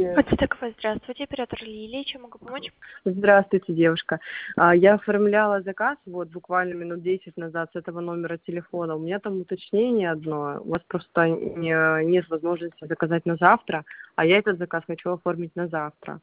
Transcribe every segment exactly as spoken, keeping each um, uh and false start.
Здравствуйте. Подстыковая, здравствуйте, оператор Лилия, чем могу помочь? Здравствуйте, девушка. А, Я оформляла заказ вот буквально минут десять назад с этого номера телефона. У меня там уточнение одно. У вас просто не- нет возможности заказать на завтра, а я этот заказ хочу оформить на завтра.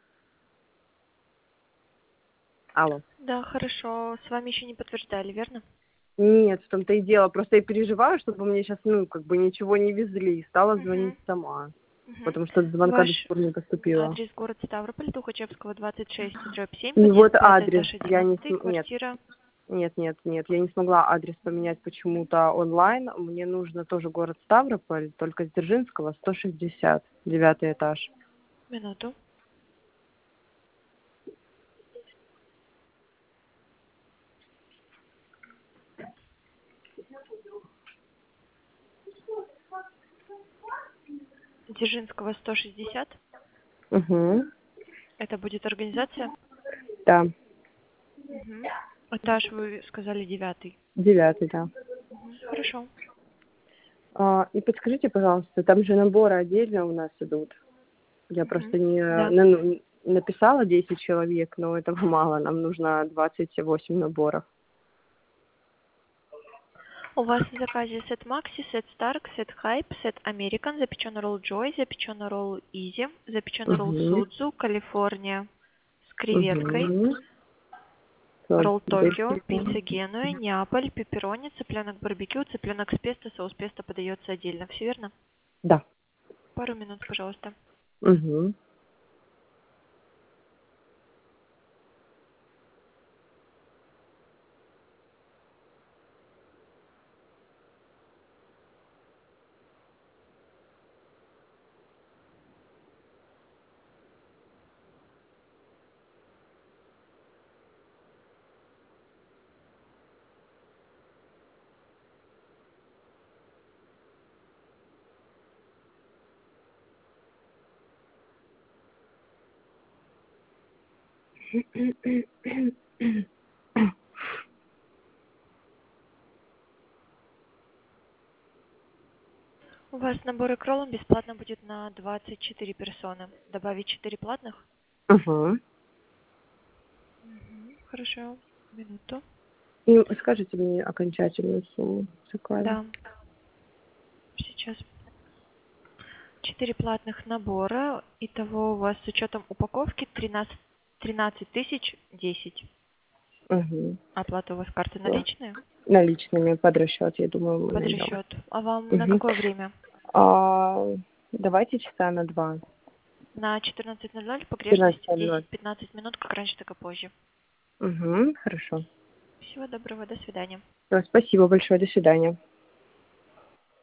Алло. Да, хорошо, с вами еще не подтверждали, верно? Нет, в том-то и дело. Просто я переживаю, чтобы мне сейчас, ну, как бы ничего не везли. И стала звонить Угу. сама, Угу. потому что звонка до сих Ваш пор не поступило. адрес город Ставрополь, Тухачевского, двадцать шесть, дробь семь, И вот подъезд пятый, адрес. этаж Я не... одиннадцатый, см- Нет, квартира. Нет, нет, нет, я не смогла адрес поменять почему-то онлайн. Мне нужно тоже город Ставрополь, только с Дзержинского, сто шестьдесят, девятый этаж. Минуту. Дзержинского, сто шестьдесят. Угу, Это будет организация? да, Угу. Этаж, вы сказали, девятый. девятый, да. Угу. Хорошо. А, и подскажите, пожалуйста, там же наборы отдельно у нас идут. Я Угу. просто не Да. ну, написала десять человек, но этого мало. Нам нужно двадцать восемь наборов. У вас в заказе сет Макси, сет Старк, сет Хайп, сет Американ, запеченный ролл Джой, запеченный ролл Изи, запеченный ролл Угу, Судзу, Калифорния с креветкой, угу. ролл Токио, пицца Генуя, Неаполь, пепперони, цыпленок барбекю, цыпленок с песто, соус песто подается отдельно. Все верно? Да. Пару минут, пожалуйста. Угу. У вас набор икролом бесплатно будет на двадцать четыре персоны. Добавить четыре платных? Угу. Угу. Хорошо. Минуту. И скажите мне окончательную сумму заказа. Да, сейчас. Четыре платных набора. Итого у вас с учетом упаковки тринадцать, тринадцать тысяч десять. Угу. Оплата у вас карты Все. наличные? Наличными под расчет, я думаю, мы Под найдем. расчет. А вам на Угу. какое время? А, давайте часа на два. На четырнадцать ноль ноль, Пятнадцать погрешность ноль ноль. десять-пятнадцать минут, как раньше, так и позже. Угу. Хорошо. Всего доброго, до свидания. Всё, спасибо большое, до свидания.